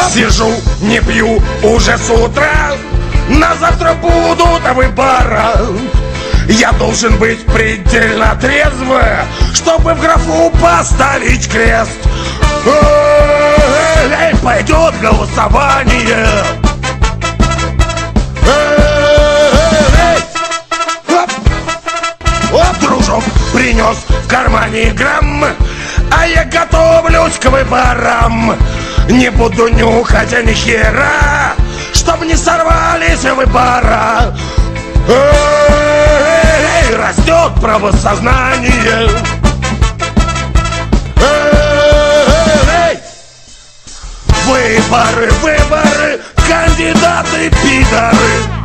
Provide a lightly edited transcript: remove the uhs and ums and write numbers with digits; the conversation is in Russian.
Сижу, не пью уже с утра, на завтра будут выборы. Я должен быть предельно трезв, чтобы в графу поставить крест. Пойдет голосование. Дружок принес в кармане грамм, а я готовлюсь к выборам. Не буду нюхать ни хера, чтоб не сорвались выбора. Растет правосознание. Выборы, выборы, кандидаты пидоры.